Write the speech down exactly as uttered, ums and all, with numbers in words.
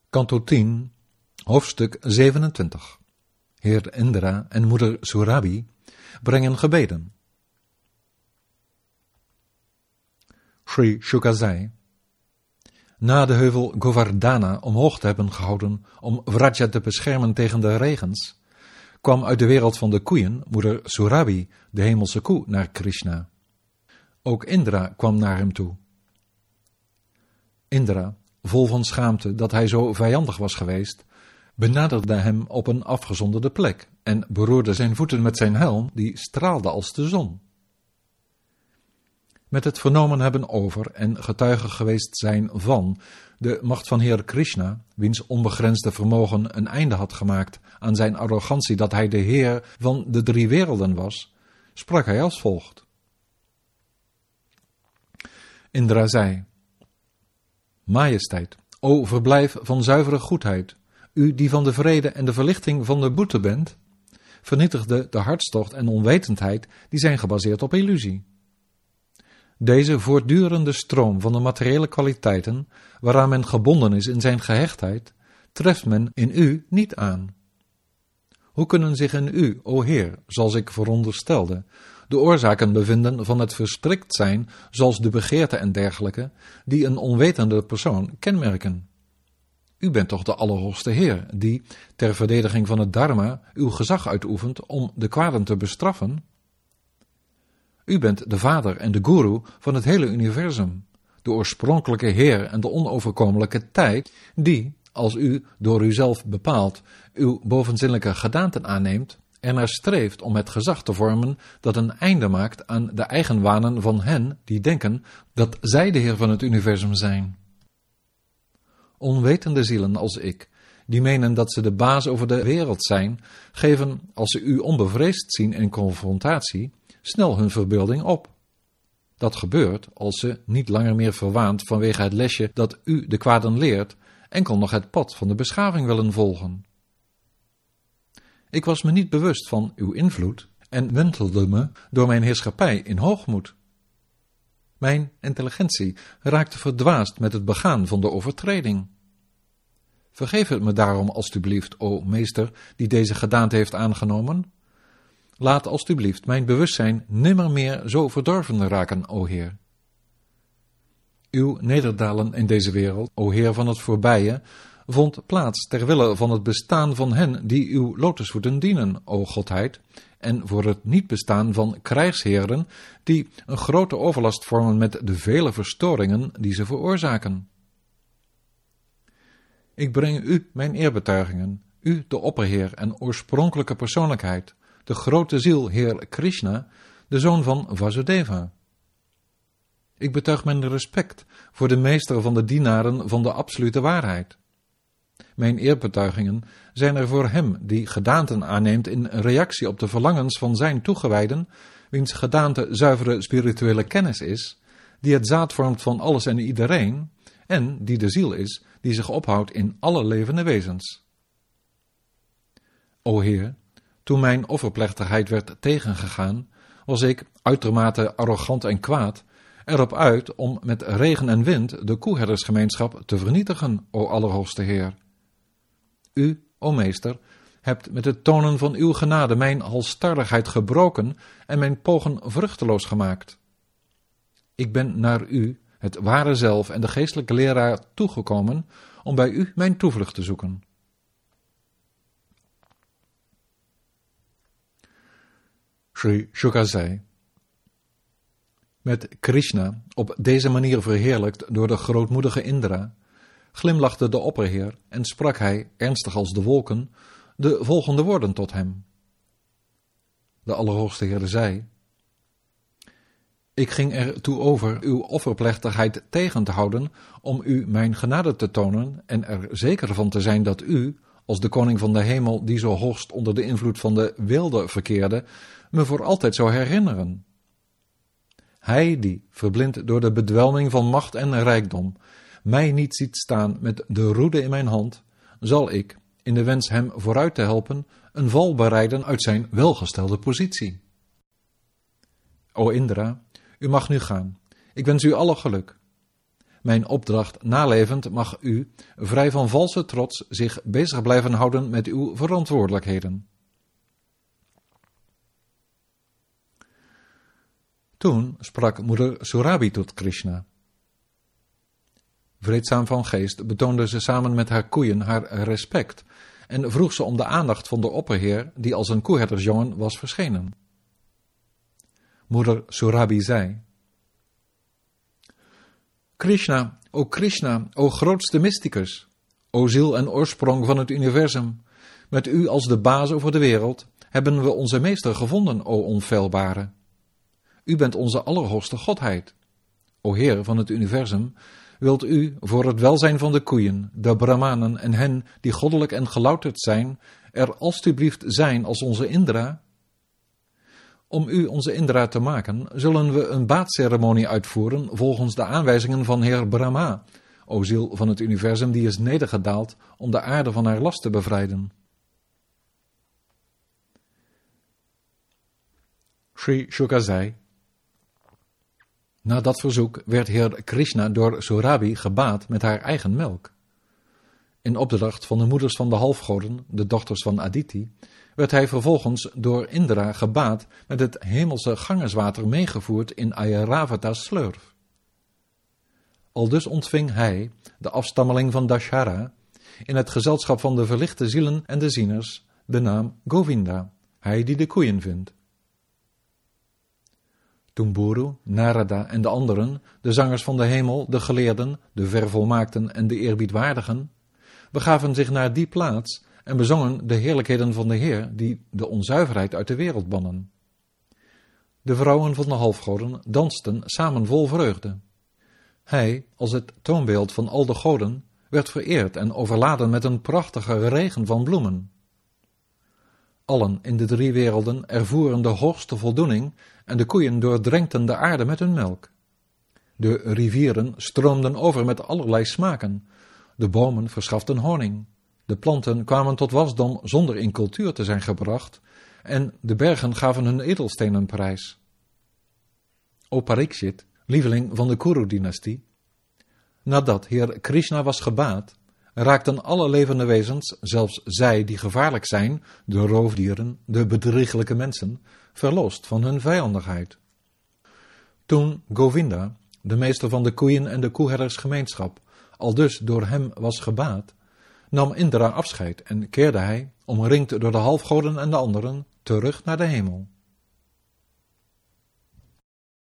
Kanto tien, hoofdstuk zevenentwintig. Heer Indra en moeder Surabhi brengen gebeden. Sri Shuka zei: na de heuvel Govardhana omhoog te hebben gehouden om Vraja te beschermen tegen de regens, kwam uit de wereld van de koeien moeder Surabhi, de hemelse koe, naar Krishna. Ook Indra kwam naar hem toe. Indra, vol van schaamte dat hij zo vijandig was geweest, benaderde hem op een afgezonderde plek en beroerde zijn voeten met zijn helm, die straalde als de zon. Met het vernomen hebben over en getuige geweest zijn van de macht van Heer Krishna, wiens onbegrensde vermogen een einde had gemaakt aan zijn arrogantie dat hij de Heer van de drie werelden was, sprak hij als volgt. Indra zei: Majesteit, o verblijf van zuivere goedheid, u die van de vrede en de verlichting van de boete bent, vernietigde de hartstocht en onwetendheid die zijn gebaseerd op illusie. Deze voortdurende stroom van de materiële kwaliteiten, waaraan men gebonden is in zijn gehechtheid, treft men in u niet aan. Hoe kunnen zich in u, o Heer, zoals ik veronderstelde, de oorzaken bevinden van het verstrikt zijn, zoals de begeerte en dergelijke, die een onwetende persoon kenmerken? U bent toch de Allerhoogste Heer, die, ter verdediging van het Dharma, uw gezag uitoefent om de kwaden te bestraffen? U bent de vader en de guru van het hele universum, de oorspronkelijke Heer en de onoverkomelijke tijd, die, als u door uzelf bepaald uw bovenzinnelijke gedaanten aanneemt, ernaar streeft om het gezag te vormen dat een einde maakt aan de eigenwanen van hen die denken dat zij de Heer van het universum zijn. Onwetende zielen als ik, die menen dat ze de baas over de wereld zijn, geven, als ze u onbevreesd zien in confrontatie, snel hun verbeelding op. Dat gebeurt als ze, niet langer meer verwaand vanwege het lesje dat u de kwaden leert, enkel nog het pad van de beschaving willen volgen. Ik was me niet bewust van uw invloed en wentelde me door mijn heerschappij in hoogmoed. Mijn intelligentie raakte verdwaasd met het begaan van de overtreding. Vergeef het me daarom alstublieft, o meester, die deze gedaante heeft aangenomen. Laat alstublieft mijn bewustzijn nimmer meer zo verdorven raken, o Heer. Uw nederdalen in deze wereld, o Heer van het voorbije, vond plaats ter wille van het bestaan van hen die uw lotusvoeten dienen, o Godheid, en voor het niet bestaan van krijgsheren die een grote overlast vormen met de vele verstoringen die ze veroorzaken. Ik breng u mijn eerbetuigingen, u de opperheer en oorspronkelijke persoonlijkheid, de grote ziel Heer Krishna, de zoon van Vasudeva. Ik betuig mijn respect voor de meester van de dienaren van de absolute waarheid. Mijn eerbetuigingen zijn er voor hem die gedaanten aanneemt in reactie op de verlangens van zijn toegewijden, wiens gedaante zuivere spirituele kennis is, die het zaad vormt van alles en iedereen, en die de ziel is die zich ophoudt in alle levende wezens. O Heer, toen mijn offerplechtigheid werd tegengegaan, was ik, uitermate arrogant en kwaad, erop uit om met regen en wind de koeherdersgemeenschap te vernietigen, o Allerhoogste Heer. U, o Meester, hebt met het tonen van uw genade mijn halsstarrigheid gebroken en mijn pogen vruchteloos gemaakt. Ik ben naar u, het ware zelf en de geestelijke leraar, toegekomen om bij u mijn toevlucht te zoeken. Sri Shuka zei: met Krishna, op deze manier verheerlijkt door de grootmoedige Indra, glimlachte de opperheer en sprak hij, ernstig als de wolken, de volgende woorden tot hem. De Allerhoogste Heer zei: ik ging er toe over uw offerplechtigheid tegen te houden om u mijn genade te tonen en er zeker van te zijn dat u, als de koning van de hemel die zo hoogst onder de invloed van de wilde verkeerde, me voor altijd zou herinneren. Hij die, verblind door de bedwelming van macht en rijkdom, mij niet ziet staan met de roede in mijn hand, zal ik, in de wens hem vooruit te helpen, een val bereiden uit zijn welgestelde positie. O Indra, u mag nu gaan. Ik wens u alle geluk. Mijn opdracht nalevend mag u, vrij van valse trots, zich bezig blijven houden met uw verantwoordelijkheden. Toen sprak moeder Surabi tot Krishna. Vreedzaam van geest betoonde ze samen met haar koeien haar respect en vroeg ze om de aandacht van de opperheer die als een koeherdersjongen was verschenen. Moeder Surabi zei: Krishna, o Krishna, o grootste mysticus, o ziel en oorsprong van het universum, met u als de baas over de wereld hebben we onze meester gevonden, o onfeilbare. U bent onze allerhoogste godheid. O Heer van het universum, wilt u voor het welzijn van de koeien, de brahmanen en hen die goddelijk en gelouterd zijn, er alstublieft zijn als onze Indra? Om u onze Indra te maken, zullen we een baadceremonie uitvoeren volgens de aanwijzingen van Heer Brahma, o ziel van het universum die is nedergedaald om de aarde van haar last te bevrijden. Sri Shuka zei: Na dat verzoek werd Heer Krishna door Surabi gebaad met haar eigen melk. In opdracht van de moeders van de halfgoden, de dochters van Aditi, werd hij vervolgens door Indra gebaad met het hemelse gangenswater meegevoerd in Airavata's slurf. Aldus ontving hij, de afstammeling van Dashara, in het gezelschap van de verlichte zielen en de zieners, de naam Govinda, hij die de koeien vindt. Toen Buru, Narada en de anderen, de zangers van de hemel, de geleerden, de vervolmaakten en de eerbiedwaardigen, begaven zich naar die plaats en bezongen de heerlijkheden van de Heer die de onzuiverheid uit de wereld bannen. De vrouwen van de halfgoden dansten samen vol vreugde. Hij, als het toonbeeld van al de goden, werd vereerd en overladen met een prachtige regen van bloemen. Allen in de drie werelden ervoeren de hoogste voldoening en de koeien doordrenkten de aarde met hun melk. De rivieren stroomden over met allerlei smaken. De bomen verschaften honing. De planten kwamen tot wasdom zonder in cultuur te zijn gebracht en de bergen gaven hun edelstenen prijs. O Parikshit, lieveling van de Kuru-dynastie, nadat Heer Krishna was gebaad, raakten alle levende wezens, zelfs zij die gevaarlijk zijn, de roofdieren, de bedrieglijke mensen, verlost van hun vijandigheid. Toen Govinda, de meester van de koeien en de koeherdersgemeenschap, aldus door hem was gebaad, nam Indra afscheid en keerde hij, omringd door de halfgoden en de anderen, terug naar de hemel.